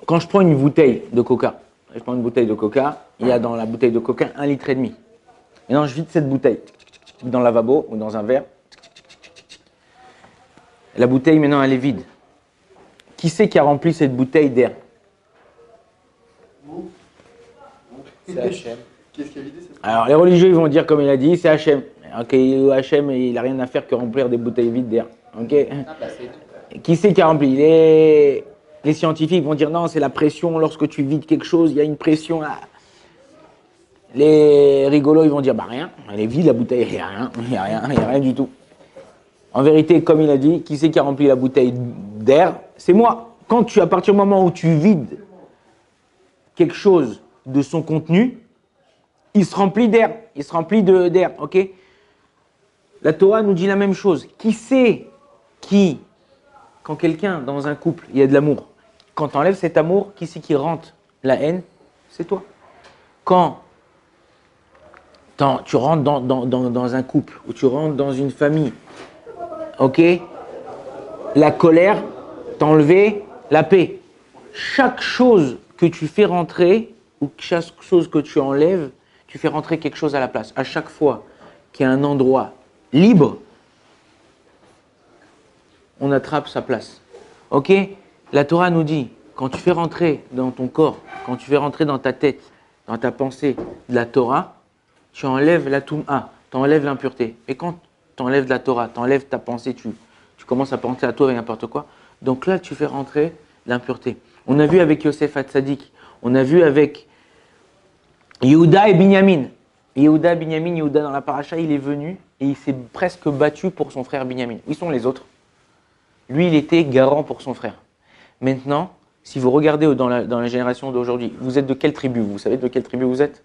quand je prends une bouteille de coca, il y a dans la bouteille de coca 1,5 litre. Maintenant, je vide cette bouteille dans le lavabo ou dans un verre. La bouteille, maintenant, elle est vide. Qui c'est qui a rempli cette bouteille d'air? C'est Hachem. Qu'est-ce qui a vidé cette Alors, les religieux, ils vont dire, comme il a dit, c'est Hachem. Ok, Hachem, il n'a rien à faire que remplir des bouteilles vides d'air. Ok. Qui c'est qui a rempli? Les scientifiques vont dire, non, c'est la pression. Lorsque tu vides quelque chose, il y a une pression. Là. Les rigolos, ils vont dire, bah rien, elle est vide la bouteille, il n'y a rien du tout. En vérité, comme il a dit, qui c'est qui a rempli la bouteille d'air? C'est moi. À partir du moment où tu vides quelque chose de son contenu, il se remplit d'air, il se remplit d'air, ok? La Torah nous dit la même chose. Qui c'est qui, quand quelqu'un, dans un couple, il y a de l'amour, quand tu enlèves cet amour, qui c'est qui rentre la haine? C'est toi. Quand tu rentres dans un couple, ou tu rentres dans une famille, ok? La colère, t'enlever la paix. Chaque chose que tu fais rentrer, ou chaque chose que tu enlèves, tu fais rentrer quelque chose à la place. À chaque fois qu'il y a un endroit libre, on attrape sa place. Ok? La Torah nous dit, quand tu fais rentrer dans ton corps, quand tu fais rentrer dans ta tête, dans ta pensée de la Torah, tu enlèves la Toum'a, tu enlèves l'impureté. Et quand tu enlèves de la Torah, tu enlèves ta pensée, tu commences à penser à toi avec n'importe quoi, donc là tu fais rentrer l'impureté. On a vu avec Yosef Hatzadik, on a vu avec Yehuda et Binyamin. Yehuda dans la paracha, il est venu et il s'est presque battu pour son frère Binyamin. Où sont les autres? Lui, il était garant pour son frère. Maintenant, si vous regardez dans la génération d'aujourd'hui, vous êtes de quelle tribu? Vous savez de quelle tribu vous êtes?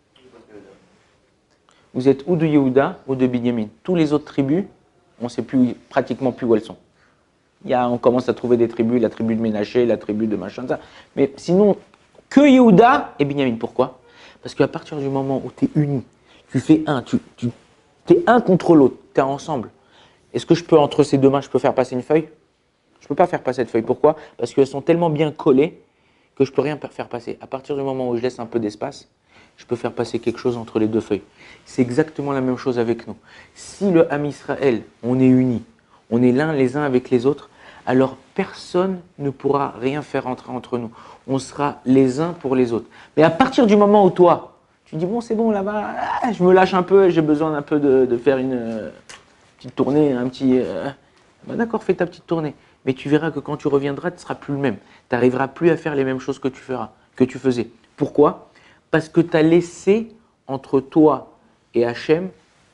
Vous êtes ou de Yehuda ou de Binyamin. Tous les autres tribus, on ne sait pratiquement plus où elles sont. On commence à trouver des tribus, la tribu de Ménaché, la tribu de machin, ça. Mais sinon, que Yehuda et Binyamin. Pourquoi? Parce qu'à partir du moment où tu es uni, tu fais un, tu es un contre l'autre, tu es ensemble. Est-ce que je peux, entre ces deux mains, je peux faire passer une feuille? Je ne peux pas faire passer cette feuille. Pourquoi? Parce qu'elles sont tellement bien collées que je ne peux rien faire passer. À partir du moment où je laisse un peu d'espace, je peux faire passer quelque chose entre les deux feuilles. C'est exactement la même chose avec nous. Si le Ham Israël, on est unis, on est l'un les uns avec les autres, alors personne ne pourra rien faire entrer entre nous. On sera les uns pour les autres. Mais à partir du moment où toi, tu dis, bon, c'est bon, là-bas, je me lâche un peu, j'ai besoin un peu de faire une petite tournée, un petit... d'accord, fais ta petite tournée. Mais tu verras que quand tu reviendras, tu ne seras plus le même. Tu n'arriveras plus à faire les mêmes choses que tu faisais. Pourquoi? Parce que tu as laissé entre toi et Hachem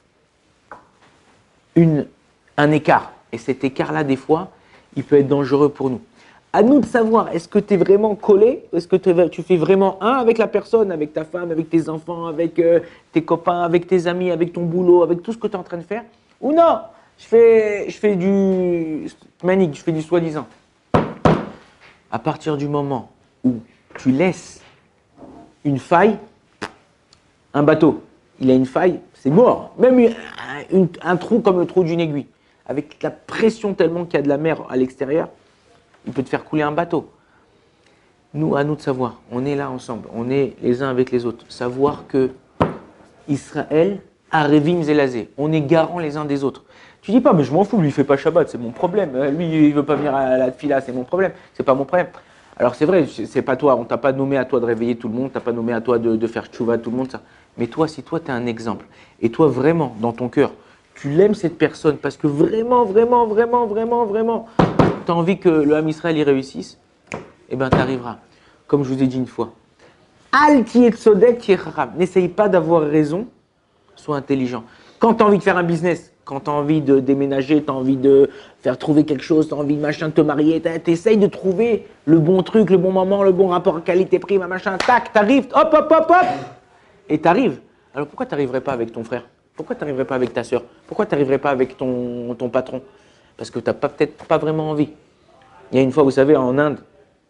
un écart. Et cet écart-là, des fois, il peut être dangereux pour nous. À nous de savoir, est-ce que tu es vraiment collé? Est-ce que tu fais vraiment un avec la personne, avec ta femme, avec tes enfants, avec tes copains, avec tes amis, avec ton boulot, avec tout ce que tu es en train de faire? Ou non, je fais du manique, je fais du soi-disant. À partir du moment où tu laisses une faille, un bateau, il a une faille, c'est mort. Même un trou comme le trou d'une aiguille. Avec la pression tellement qu'il y a de la mer à l'extérieur, il peut te faire couler un bateau. Nous, à nous de savoir, on est là ensemble, on est les uns avec les autres. Savoir que Israël, Arevim Zelazé, on est garants les uns des autres. Tu dis pas, mais je m'en fous, lui il fait pas Shabbat, c'est mon problème. Lui il veut pas venir à la tfila, c'est mon problème. C'est pas mon problème. Alors c'est vrai, c'est pas toi, on t'a pas nommé à toi de réveiller tout le monde, t'as pas nommé à toi de faire tchouva tout le monde, ça. Mais toi, si toi tu es un exemple, et toi vraiment, dans ton cœur, tu l'aimes cette personne parce que vraiment, tu as envie que le Ham Israël y réussisse, eh bien tu arriveras. Comme je vous ai dit une fois, Al tiet tzodek tiet chacham. N'essaye pas d'avoir raison, sois intelligent. Quand tu as envie de faire un business, quand tu as envie de déménager, tu as envie de faire trouver quelque chose, tu as envie de machin, de te marier, tu essayes de trouver le bon truc, le bon moment, le bon rapport qualité-prix, machin, tac, tu arrives, hop, et tu arrives. Alors pourquoi tu n'arriverais pas avec ton frère? Pourquoi tu n'arriverais pas avec ta soeur? Pourquoi tu n'arriverais pas avec ton patron? Parce que tu n'as peut-être pas vraiment envie. Il y a une fois, vous savez, en Inde,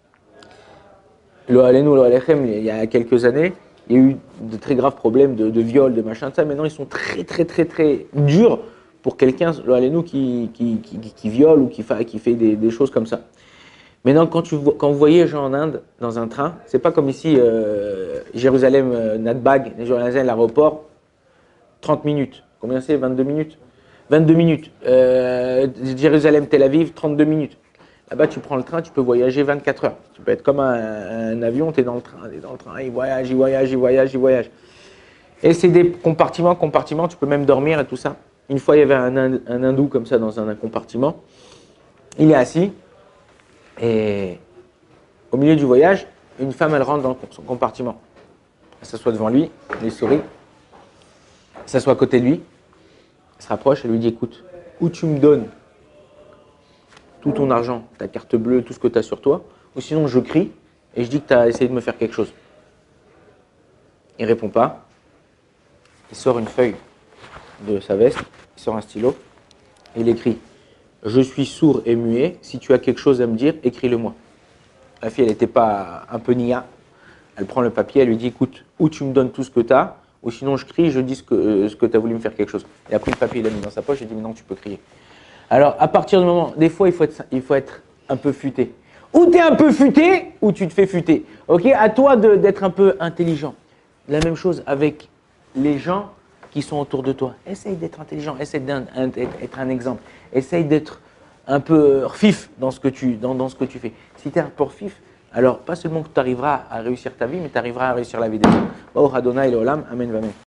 le Aleinu, le Alechem, il y a quelques années, il y a eu de très graves problèmes de viol, de machin, de ça. Maintenant, ils sont très durs pour quelqu'un, le Aleinu, qui viole ou qui fait des choses comme ça. Maintenant, quand vous voyagez en Inde dans un train, c'est pas comme ici, Jérusalem, Nadbag, Jérusalem, l'aéroport, 30 minutes. Combien c'est? 22 minutes? 22 minutes. Jérusalem, Tel Aviv, 32 minutes. Là-bas, tu prends le train, tu peux voyager 24 heures. Tu peux être comme un avion, tu es dans le train, il voyage, il voyage, il voyage, il voyage. Et c'est des compartiments, tu peux même dormir et tout ça. Une fois, il y avait un hindou comme ça dans un compartiment. Il est assis et au milieu du voyage, une femme, elle rentre dans son compartiment. Elle s'assoit devant lui, il sourit. Elle s'assoit à côté de lui. Elle se rapproche et lui dit, écoute, ou tu me donnes tout ton argent, ta carte bleue, tout ce que tu as sur toi, ou sinon je crie et je dis que tu as essayé de me faire quelque chose. Il ne répond pas. Il sort une feuille de sa veste, il sort un stylo et il écrit « Je suis sourd et muet, si tu as quelque chose à me dire, écris-le-moi ». La fille, elle n'était pas un peu nia. Elle prend le papier, elle lui dit « Écoute, ou tu me donnes tout ce que tu as, ou sinon je crie, je dis ce que tu as voulu me faire quelque chose ». Il a pris le papier, il l'a mis dans sa poche et dit « Maintenant tu peux crier ». Alors, à partir du moment, des fois, il faut être un peu futé. Ou tu es un peu futé, ou tu te fais futer. Ok, à toi d'être un peu intelligent. La même chose avec les gens qui sont autour de toi. Essaye d'être intelligent, essaye d'être un exemple. Essaye d'être un peu fif dans ce que tu fais. Si tu es un peu fif, alors pas seulement que tu arriveras à réussir ta vie, mais tu arriveras à réussir la vie des autres. Amen, amen.